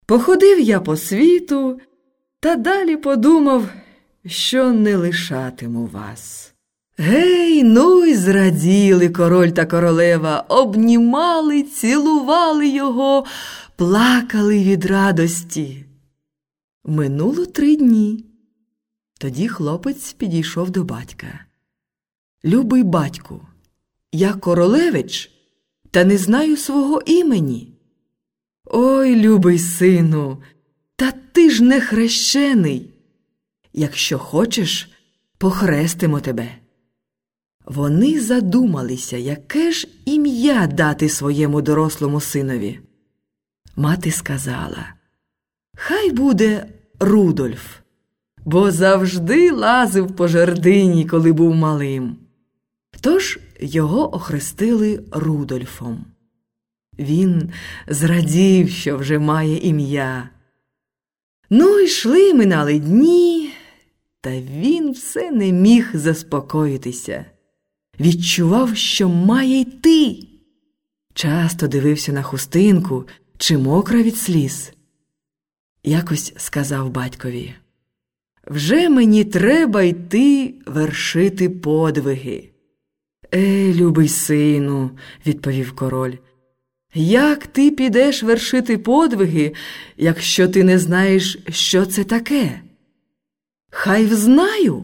Походив я по світу, та далі подумав, що не лишатиму вас. Гей, ну й зраділи король та королева, обнімали, цілували його, плакали від радості. Минуло 3 дні. Тоді хлопець підійшов до батька. «Любий батьку, я королевич, та не знаю свого імені». «Ой, любий сину, та ти ж не хрещений. Якщо хочеш, похрестимо тебе». Вони задумалися, яке ж ім'я дати своєму дорослому синові. Мати сказала: «Хай буде Рудольф, бо завжди лазив по жердині, коли був малим». Тож його охрестили Рудольфом. Він зрадів, що вже має ім'я. Ну, йшли, минали дні, та він все не міг заспокоїтися. Відчував, що має йти. Часто дивився на хустинку, чи мокра від сліз. Якось сказав батькові: «Вже мені треба йти вершити подвиги». Любий сину», – відповів король, – «як ти підеш вершити подвиги, якщо ти не знаєш, що це таке?» «Хай взнаю».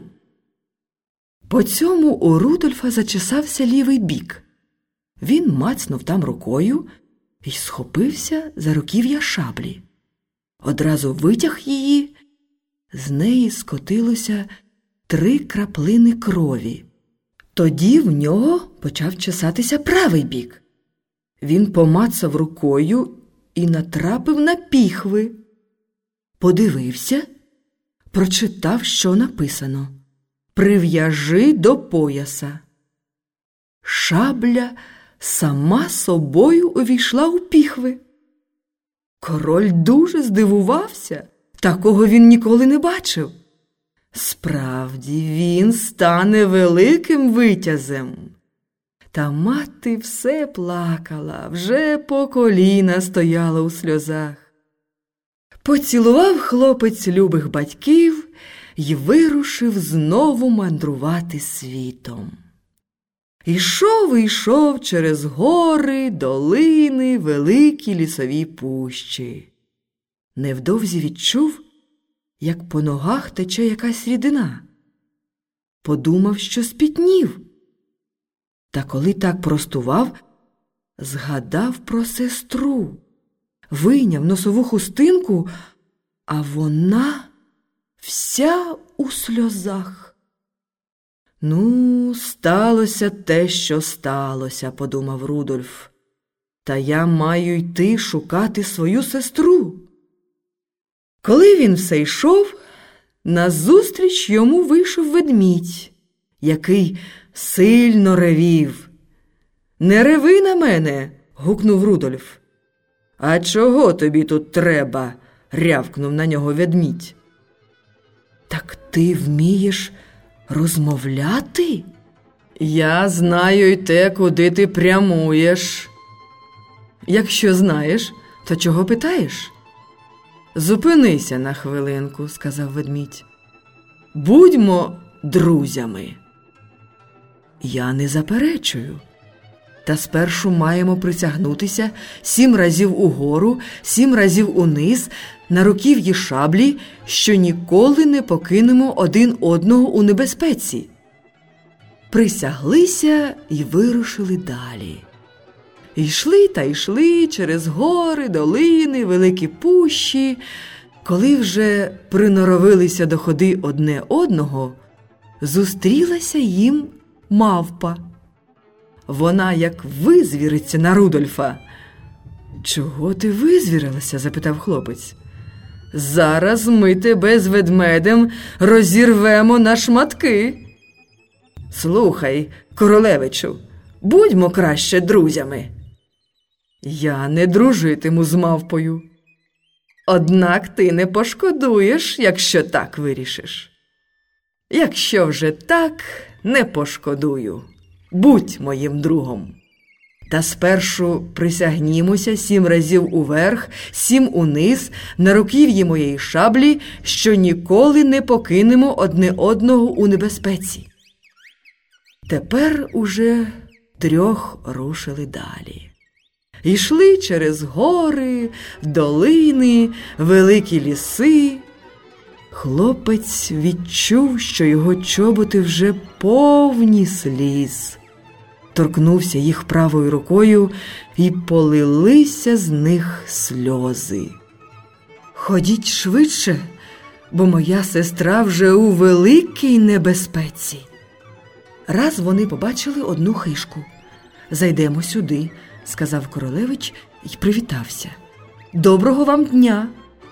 По цьому у Рудольфа зачесався лівий бік. Він мацнув там рукою і схопився за руків'я шаблі. Одразу витяг її, з неї скотилося 3 краплини крові. Тоді в нього почав чесатися правий бік. Він помацав рукою і натрапив на піхви. Подивився, прочитав, що написано: «Прив'яжи до пояса». Шабля сама собою увійшла у піхви. Король дуже здивувався, такого він ніколи не бачив. Справді, він стане великим витязем. Та мати все плакала, вже по коліна стояла у сльозах. Поцілував хлопець любих батьків й вирушив знову мандрувати світом. Ішов і йшов через гори, долини, великі лісові пущі. Невдовзі відчув, як по ногах тече якась рідина. Подумав, що спітнів. Та коли так простував, згадав про сестру. Вийняв носову хустинку, а вона вся у сльозах. «Ну, сталося те, що сталося», – подумав Рудольф. «Та я маю йти шукати свою сестру». Коли він все йшов, назустріч йому вийшов ведмідь, який сильно ревів. «Не реви на мене!» – гукнув Рудольф. «А чого тобі тут треба?» – рявкнув на нього ведмідь. «Так ти вмієш розмовляти?» «Я знаю й те, куди ти прямуєш». «Якщо знаєш, то чого питаєш?» «Зупинися на хвилинку», – сказав ведмідь. «Будьмо друзями». «Я не заперечую. Та спершу маємо присягнутися 7 разів угору, 7 разів униз, на руків'ї шаблі, що ніколи не покинемо один одного у небезпеці». Присяглися й вирушили далі. Йшли та йшли через гори, долини, великі пущі. Коли вже приноровилися до ходи одне одного, зустрілася їм мавпа. Вона як визвіриться на Рудольфа. «Чого ти визвірилася?» – запитав хлопець. «Зараз ми тебе з ведмедем розірвемо на шматки». «Слухай, королевичу, будьмо краще друзями». «Я не дружитиму з мавпою». «Однак ти не пошкодуєш, якщо так вирішиш». «Якщо вже так, не пошкодую. Будь моїм другом». Та спершу присягнімося 7 разів уверх, 7 униз, на руків'ї моєї шаблі, що ніколи не покинемо одне одного у небезпеці. Тепер уже 3 рушили далі. Йшли через гори, долини, великі ліси. Хлопець відчув, що його чоботи вже повні сліз. Торкнувся їх правою рукою, і полилися з них сльози. «Ходіть швидше, бо моя сестра вже у великій небезпеці». Раз вони побачили одну хижку. «Зайдемо сюди», – сказав королевич і привітався. «Доброго вам дня!»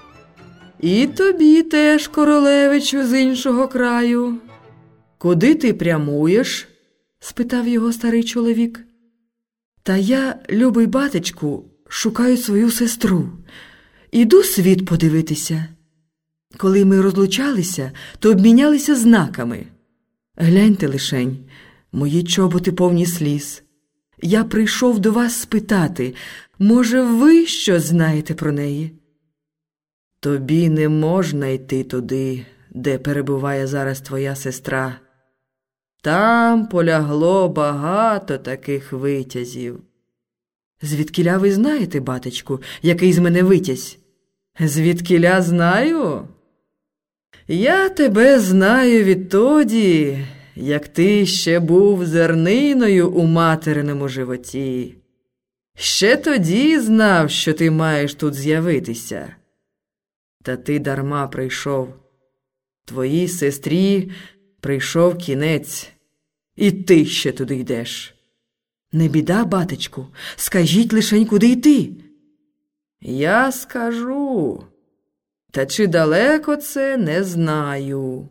«І тобі теж, королевичу, з іншого краю. Куди ти прямуєш?» – спитав його старий чоловік. «Та я, любий батечку, шукаю свою сестру. Іду світ подивитися. Коли ми розлучалися, то обмінялися знаками. Гляньте лишень, мої чоботи повні сліз. Я прийшов до вас спитати, може, ви щось знаєте про неї?» «Тобі не можна йти туди, де перебуває зараз твоя сестра. Там полягло багато таких витязів». «Звідкіля ви знаєте, батечку, який з мене витязь?» «Звідкіля знаю? Я тебе знаю відтоді, як ти ще був зерниною у материному животі. Ще тоді знав, що ти маєш тут з'явитися. Та ти дарма прийшов. Твоїй сестрі прийшов кінець, і ти ще туди йдеш». «Не біда, батечку, скажіть лишень, куди йти?» «Я скажу, та чи далеко це, не знаю».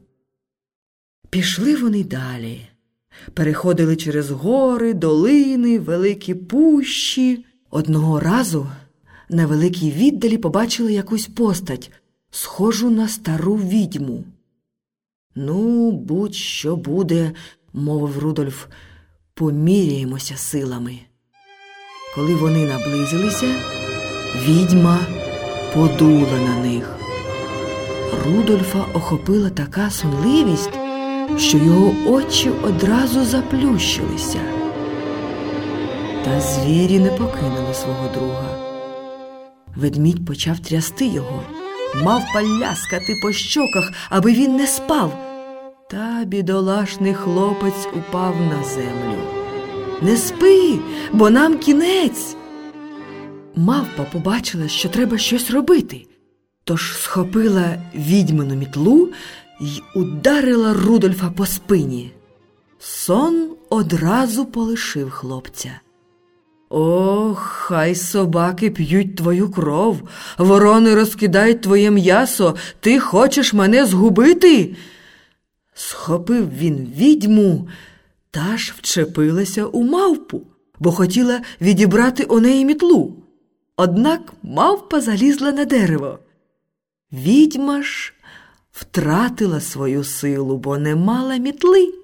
Пішли вони далі. Переходили через гори, долини, великі пущі. Одного разу на великій віддалі побачили якусь постать, схожу на стару відьму. «Ну, будь-що буде», – мовив Рудольф, – «поміряємося силами». Коли вони наблизилися, відьма подула на них. Рудольфа охопила така сонливість, що його очі одразу заплющилися. Та звірі не покинули свого друга. Ведмідь почав трясти його, мавпа ляскати по щоках, аби він не спав. Та бідолашний хлопець упав на землю. «Не спи, бо нам кінець!» Мавпа побачила, що треба щось робити, тож схопила відьмину мітлу й ударила Рудольфа по спині. Сон одразу полишив хлопця. «Ох, хай собаки п'ють твою кров, ворони розкидають твоє м'ясо, ти хочеш мене згубити?» Схопив він відьму, та ж вчепилася у мавпу, бо хотіла відібрати у неї мітлу. Однак мавпа залізла на дерево. Відьма ж втратила свою силу, бо не мала мітли.